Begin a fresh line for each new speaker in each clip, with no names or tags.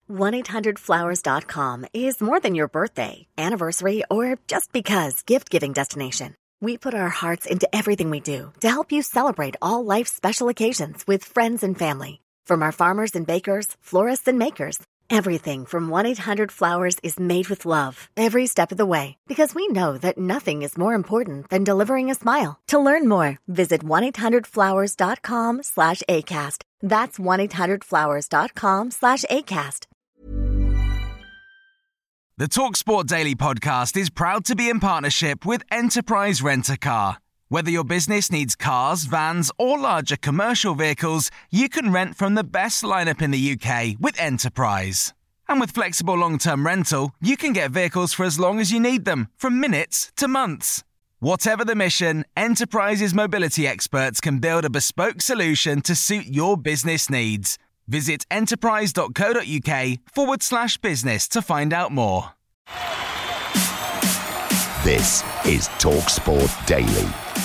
1-800-Flowers.com is more than your birthday, anniversary, or just because gift-giving destination. We put our hearts into everything we do to help you celebrate all life's special occasions with friends and family. From our farmers and bakers, florists and makers, everything from 1-800-Flowers is made with love every step of the way, because we know that nothing is more important than delivering a smile. To learn more, visit 1-800-Flowers.com/ACAST. That's 1-800-Flowers.com/ACAST.
The TalkSport Daily podcast is proud to be in partnership with Enterprise Rent-A-Car. Whether your business needs cars, vans, or larger commercial vehicles, you can rent from the best lineup in the UK with Enterprise. And with flexible long-term rental, you can get vehicles for as long as you need them, from minutes to months. Whatever the mission, Enterprise's mobility experts can build a bespoke solution to suit your business needs. Visit enterprise.co.uk/business to find out more.
This is TalkSport Daily.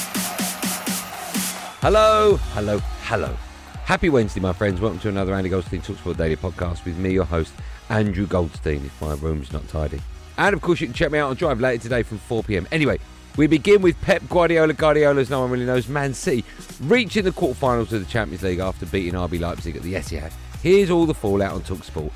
Hello. Happy Wednesday, my friends. Welcome to another Andy Goldstein TalkSport Daily podcast with me, your host, Andrew Goldstein, if my room's not tidy. And, of course, you can check me out on Drive later today from 4 p.m. Anyway, we begin with Pep Guardiola, as no one really knows, Man City, reaching the quarterfinals of the Champions League after beating RB Leipzig at the Etihad. Here's all the fallout on TalkSport.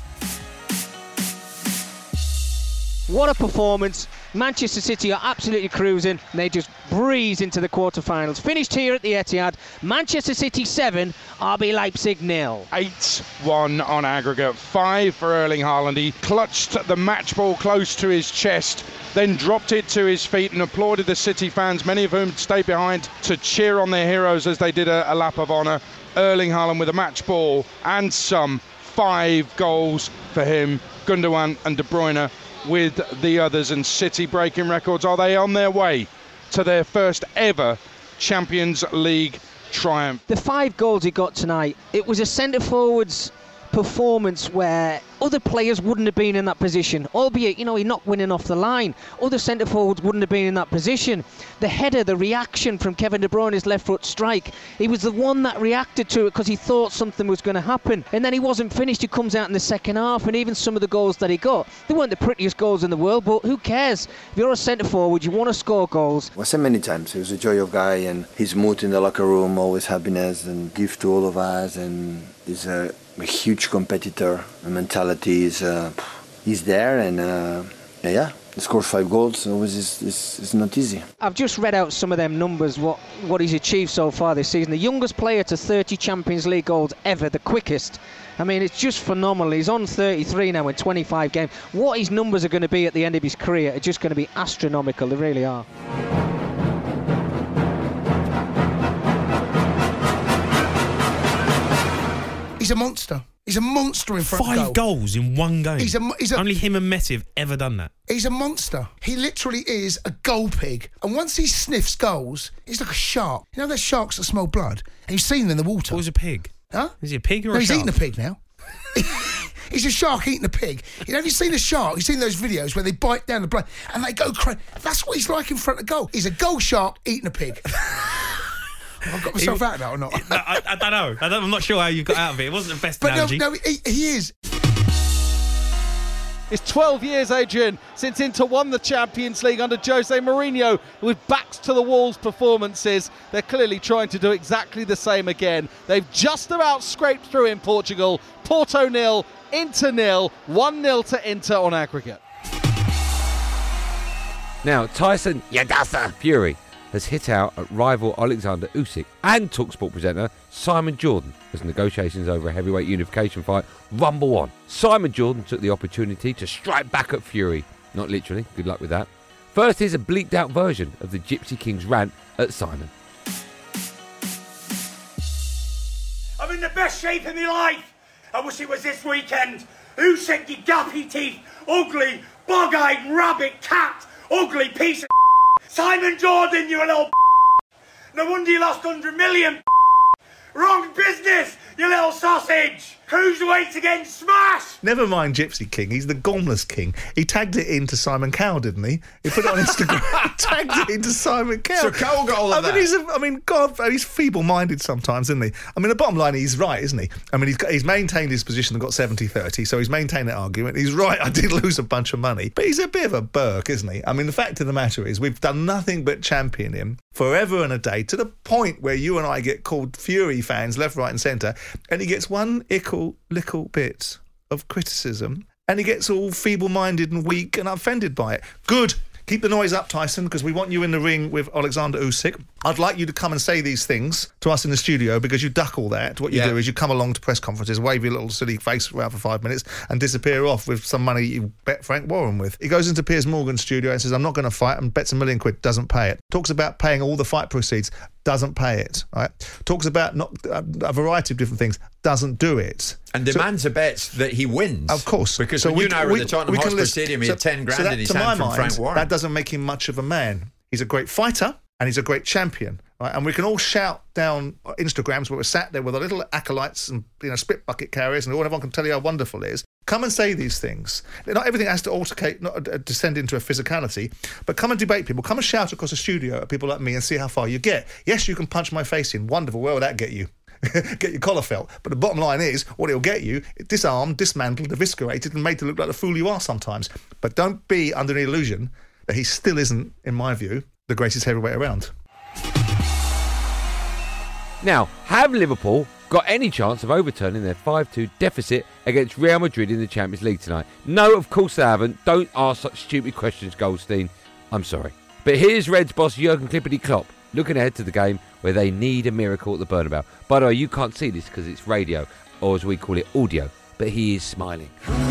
What a performance. Manchester City are absolutely cruising and they just breeze into the quarterfinals. Finished here at the Etihad. Manchester City 7, RB Leipzig 0.
8-1 on aggregate, 5 for Erling Haaland. He clutched the match ball close to his chest, then dropped it to his feet and applauded the City fans, many of whom stayed behind to cheer on their heroes as they did a lap of honour. Erling Haaland with a match ball and some 5 goals for him. Gundogan and De Bruyne with the others, and City breaking records. Are they on their way to their first ever Champions League triumph?
The 5 goals he got tonight, it was a centre-forward's performance where other players wouldn't have been in that position, albeit, he not winning off the line. Other centre-forwards wouldn't have been in that position. The header, the reaction from Kevin De Bruyne's left foot strike, he was the one that reacted to it because he thought something was going to happen, and then he wasn't finished. He comes out in the second half, and even some of the goals that he got, they weren't the prettiest goals in the world, but who cares? If you're a centre-forward, you want to score goals.
I said many times, he was a joy of guy, and his mood in the locker room, always happiness and gift to all of us, and he's a huge competitor. The mentality is he's there, and he scores 5 goals. Always is not easy.
I've just read out some of them numbers, what he's achieved so far this season. The youngest player to 30 Champions League goals ever, the quickest. I mean, it's just phenomenal. He's on 33 now in 25 games. What his numbers are going to be at the end of his career are just going to be astronomical. They really are.
He's a monster. He's a monster in front of goal.
5 goals in one game.
He's a,
Only him and Messi have ever done that.
He's a monster. He literally is a goal pig. And once he sniffs goals, he's like a shark. You know those sharks that smell blood? And you've seen them in the water.
What was a pig?
Huh?
Is he a pig or
no,
a
he's
shark?
eating a pig now. He's a shark eating a pig. Have you seen a shark? You've seen those videos where they bite down the blood and they go crazy. That's what he's like in front of goal. He's a goal shark eating a pig. I've got myself out of that or not?
No, I don't know. I'm not sure how you got out of it. It wasn't the best analogy.
No, he is.
It's 12 years, Adrian, since Inter won the Champions League under Jose Mourinho with backs to the walls performances. They're clearly trying to do exactly the same again. They've just about scraped through in Portugal. Porto 0, Inter 0, 1-0 to Inter on aggregate.
Now, Tyson Yadasa Fury has hit out at rival Alexander Usyk and TalkSport presenter Simon Jordan as negotiations over a heavyweight unification fight rumble on. Simon Jordan took the opportunity to strike back at Fury. Not literally, good luck with that. First, here's a bleaked out version of the Gypsy King's rant at Simon.
I'm in the best shape of my life. I wish it was this weekend. Usyk, you gappy teeth, ugly, bog-eyed rabbit cat, ugly piece of Simon Jordan, you little no wonder you lost 100 million. Wrong business, you little sausage. Cruiserweight against Smash!
Never mind Gypsy King, he's the Gormless King. He tagged it into Simon Cowell, didn't he? He put it on Instagram. Tagged it into Simon Cowell.
So Cowell got all of that.
He's feeble-minded sometimes, isn't he? I mean, the bottom line, he's right, isn't he? I mean, he's maintained his position and got 70-30, so he's maintained that argument. He's right, I did lose a bunch of money. But he's a bit of a Burke, isn't he? I mean, the fact of the matter is, we've done nothing but champion him forever and a day, to the point where you and I get called Fury fans left, right and centre, and he gets one little bit of criticism and he gets all feeble-minded and weak and offended by it. Good. Keep the noise up, Tyson, because we want you in the ring with Alexander Usyk. I'd like you to come and say these things to us in the studio, because you duck all that. What you do is you come along to press conferences, wave your little silly face around for 5 minutes and disappear off with some money you bet Frank Warren with. He goes into Piers Morgan's studio and says, I'm not going to fight, and bets £1 million, doesn't pay it. Talks about paying all the fight proceeds, doesn't pay it. Right? Talks about a variety of different things, doesn't do it.
And demands a bet that he wins.
Of course.
Because when you and I were at the Tottenham Hotspur Stadium, he had 10 grand in his hand from Frank Warren.
That doesn't make him much of a man. He's a great fighter and he's a great champion. Right? And we can all shout down Instagrams where we're sat there with our little acolytes and spit bucket carriers, and everyone can tell you how wonderful it is. Come and say these things. Not everything has to altercate, not descend into a physicality, but come and debate people. Come and shout across the studio at people like me and see how far you get. Yes, you can punch my face in. Wonderful. Where will that get you? Get your collar felt. But the bottom line is, what it'll get you, disarmed, dismantled, eviscerated, and made to look like the fool you are sometimes. But don't be under the illusion that he still isn't, in my view, the greatest heavyweight around.
Now, have Liverpool got any chance of overturning their 5-2 deficit against Real Madrid in the Champions League tonight? No, of course they haven't. Don't ask such stupid questions, Goldstein. I'm sorry. But here's Reds boss Jurgen Klippity Klopp looking ahead to the game where they need a miracle at the Bernabeu. By the way, you can't see this because it's radio, or as we call it, audio, but he is smiling.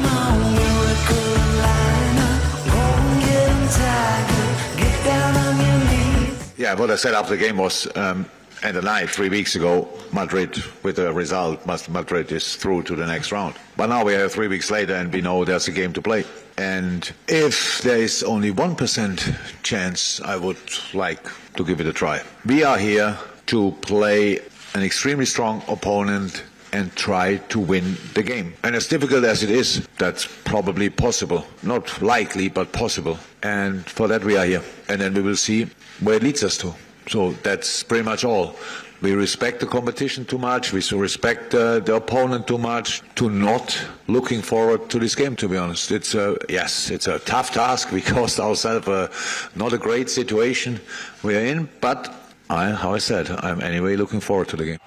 Yeah, what I said after the game was, and the night 3 weeks ago, Madrid, with the result, Madrid is through to the next round. But now we are 3 weeks later and we know there's a game to play. And if there is only 1% chance, I would like to give it a try. We are here to play an extremely strong opponent and try to win the game. And as difficult as it is, that's probably possible. Not likely, but possible. And for that we are here. And then we will see where it leads us to. So that's pretty much all. We respect the competition too much. We respect the opponent too much to not looking forward to this game, to be honest. It's a tough task. We caused ourselves not a great situation we're in, but how I said, I'm anyway looking forward to the game.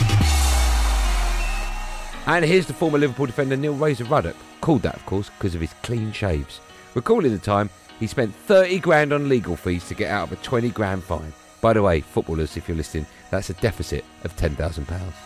And here's the former Liverpool defender Neil Razor-Ruddock, called that, of course, because of his clean shaves. Recalling the time, he spent 30 grand on legal fees to get out of a 20 grand fine. By the way, footballers, if you're listening, that's a deficit of £10,000.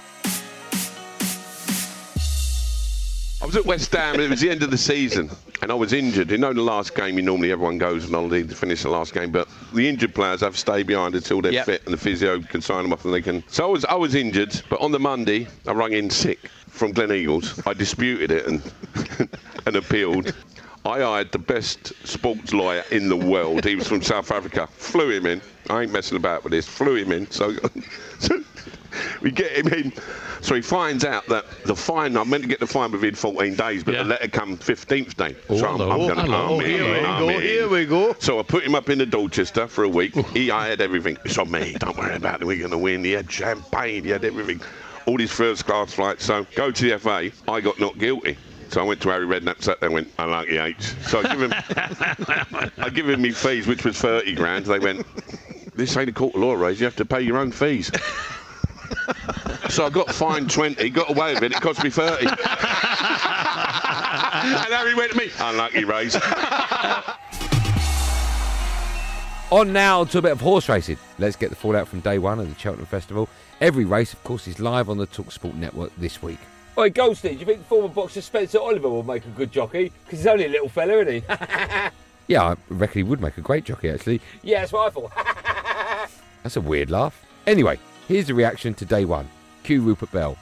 I was at West Ham, and it was the end of the season, and I was injured. You know, the last game, everyone goes on holiday to finish the last game, but the injured players have to stay behind until they're fit, and the physio can sign them off, and they can. So I was injured, but on the Monday, I rang in sick from Glen Eagles. I disputed it and appealed. I hired the best sports lawyer in the world. He was from South Africa. Flew him in. I ain't messing about with this. Flew him in. So we get him in. So he finds out that the fine, I'm meant to get the fine within 14 days, but the letter come 15th day. So I'm going to
Here we go.
So I put him up in the Dorchester for a week. He hired everything. It's on me. Don't worry about it. We're going to win. He had champagne. He had everything. All his first class flights. So go to the FA. I got not guilty. So I went to Harry Redknapp, sat there and went, unlucky H. So I give him me fees, which was 30 grand. They went, this ain't a court of law, Ray. You have to pay your own fees. So I got fined 20, got away with it. It cost me 30. And Harry went to me, unlucky, Ray.
On now to a bit of horse racing. Let's get the fallout from day one of the Cheltenham Festival. Every race, of course, is live on the TalkSport network this week. Oi, Goldstein, do you think the former boxer Spencer Oliver will make a good jockey? Because he's only a little fella, isn't he? Yeah, I reckon he would make a great jockey, actually. Yeah, that's what I thought. That's a weird laugh. Anyway, here's the reaction to day one. Cue Rupert Bell.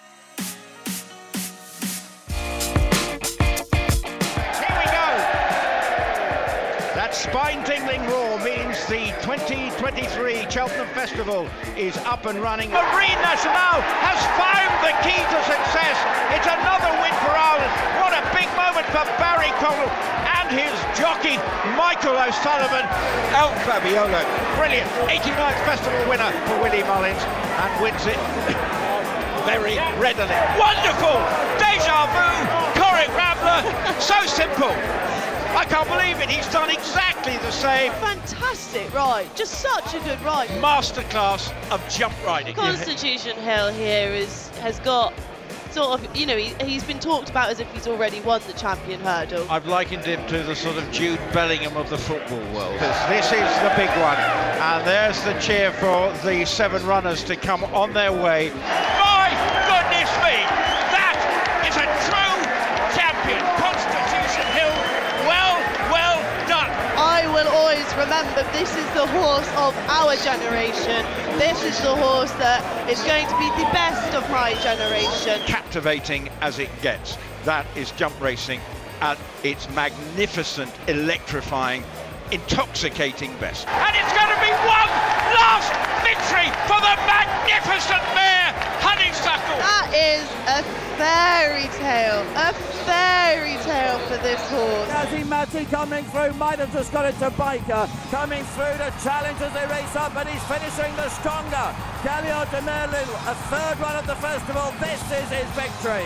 Here we go. That's spine-tingling roar means the 2023 Cheltenham Festival is up and running. Marine Nationale has found the key to success. It's another win for Ireland. What a big moment for Barry Connell and his jockey Michael O'Sullivan. El Fabiola, brilliant 89th festival winner for Willie Mullins, and wins it very readily. Wonderful! Deja vu! Corrick Rambler! So simple! I can't believe it, he's done exactly the same.
Fantastic ride, just such a good ride.
Masterclass of jump riding.
Constitution Hill here has got sort of, he's been talked about as if he's already won the champion hurdle.
I've likened him to the sort of Jude Bellingham of the football world. This is the big one, and there's the cheer for the 7 runners to come on their way. My goodness me, that is a true champion. Constitution Hill, well done.
I will always remember this is the horse of our generation. This is the horse that is going to be the best of my generation.
Captivating as it gets. That is jump racing at its magnificent, electrifying, intoxicating best. And it's going to be one last victory for the magnificent mare, Honeysuckle.
That is a fairy tale for this horse.
Nazi Matti coming through, might have just got it to Baker, coming through to challenge as they race up, and he's finishing the stronger. Galliard de Merlin, a 3rd run at the festival, this is his victory.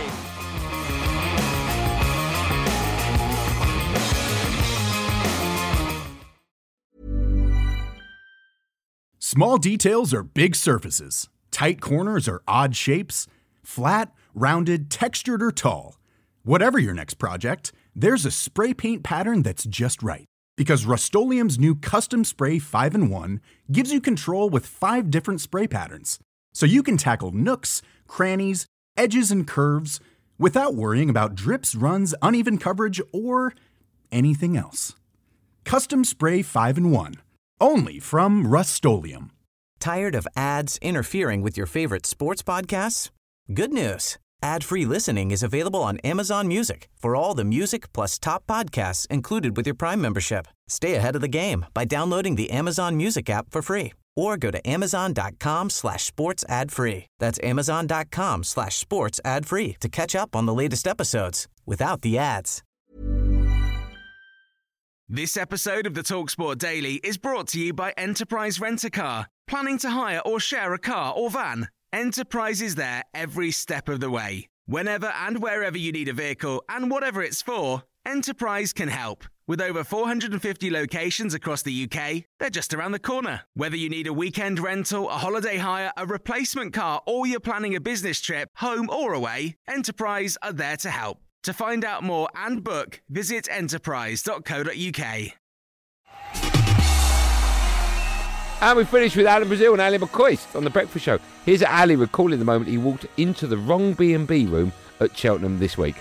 Small details are big surfaces. Tight corners are odd shapes. Flat, rounded, textured, or tall. Whatever your next project, there's a spray paint pattern that's just right. Because Rust-Oleum's new Custom Spray 5-in-1 gives you control with 5 different spray patterns. So you can tackle nooks, crannies, edges, and curves without worrying about drips, runs, uneven coverage, or anything else. Custom Spray 5-in-1. Only from Rust-Oleum.
Tired of ads interfering with your favorite sports podcasts? Good news. Ad-free listening is available on Amazon Music for all the music plus top podcasts included with your Prime membership. Stay ahead of the game by downloading the Amazon Music app for free or go to amazon.com/sports ad free. That's amazon.com/sports ad free to catch up on the latest episodes without the ads.
This episode of the TalkSport Daily is brought to you by Enterprise Rent-A-Car. Planning to hire or share a car or van? Enterprise is there every step of the way. Whenever and wherever you need a vehicle and whatever it's for, Enterprise can help. With over 450 locations across the UK, they're just around the corner. Whether you need a weekend rental, a holiday hire, a replacement car, or you're planning a business trip, home or away, Enterprise are there to help. To find out more and book, visit enterprise.co.uk.
And we finished with Alan Brazil and Ali McCoist on The Breakfast Show. Here's Ali recalling the moment he walked into the wrong B&B room at Cheltenham this week.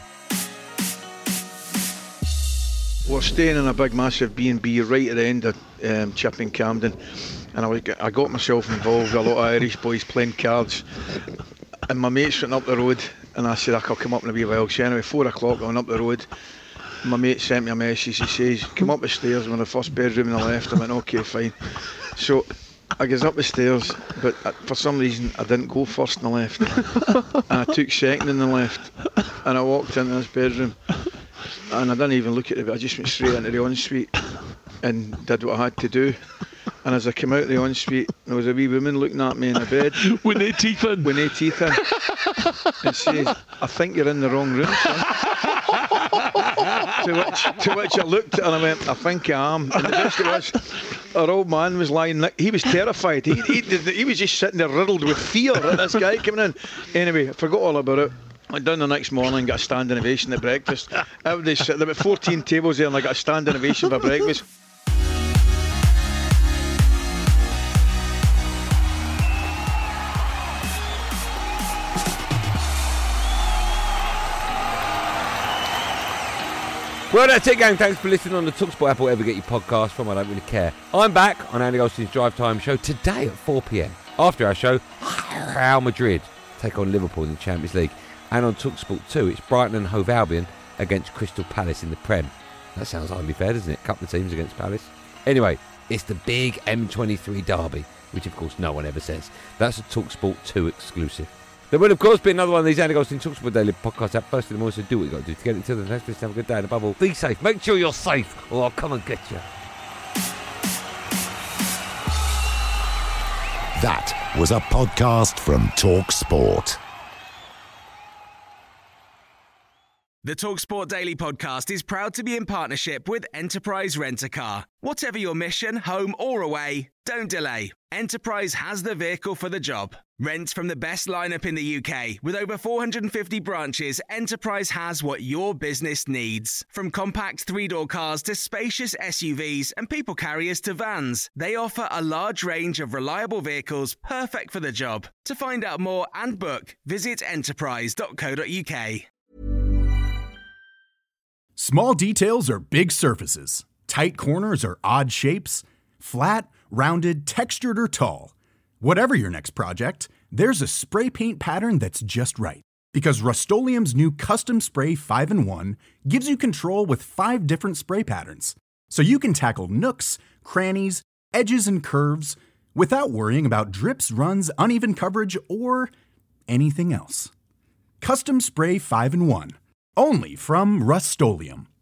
We're staying in a big, massive B&B right at the end of Chipping Camden, and I got myself involved with a lot of Irish boys playing cards, and my mates went up the road, and I said, I'll come up in a wee while. So anyway, 4 o'clock, I went up the road. My mate sent me a message. He says, come up the stairs. I'm in the first bedroom on the left. I went, okay, fine. So I goes up the stairs, but for some reason I didn't go first in the left, and I took second in the left, and I walked into this bedroom, and I didn't even look at it. I just went straight into the ensuite and did what I had to do. And as I came out of the ensuite, there was a wee woman looking at me in the bed.
With no teeth in.
With no teeth in. And says, I think you're in the wrong room, son. to which I looked and I went, I think I am. And the best of was, our old man was lying, he was terrified. He was just sitting there riddled with fear at this guy coming in. Anyway, I forgot all about it. Went down the next morning, got a standing ovation at breakfast. There were 14 tables there and I got a standing ovation for breakfast.
Well, that's it, gang. Thanks for listening on the TalkSport app or wherever you get your podcast from. I don't really care. I'm back on Andy Goldstein's Drive Time show today at 4 p.m. After our show, Real Madrid take on Liverpool in the Champions League. And on TalkSport 2, it's Brighton and Hove Albion against Crystal Palace in the Prem. That sounds hardly fair, doesn't it? A couple of teams against Palace. Anyway, it's the big M23 derby, which of course no one ever says. That's a TalkSport 2 exclusive. There will of course be another one of these Andy Goldstein TalkSport Daily podcasts out first in the morning, so do what you got to do to get it to the next. Have a good day, and above all, be safe. Make sure you're safe, or I'll come and get you.
That was a podcast from TalkSport.
The TalkSport Daily podcast is proud to be in partnership with Enterprise Rent-A-Car. Whatever your mission, home or away, don't delay. Enterprise has the vehicle for the job. Rent from the best lineup in the UK. With over 450 branches, Enterprise has what your business needs. From compact 3-door cars to spacious SUVs and people carriers to vans, they offer a large range of reliable vehicles perfect for the job. To find out more and book, visit enterprise.co.uk.
Small details are big surfaces. Tight corners are odd shapes. Flat, rounded, textured, or tall. Whatever your next project, there's a spray paint pattern that's just right. Because Rust-Oleum's new Custom Spray 5-in-1 gives you control with 5 different spray patterns. So you can tackle nooks, crannies, edges, and curves without worrying about drips, runs, uneven coverage, or anything else. Custom Spray 5-in-1. Only from Rust-Oleum.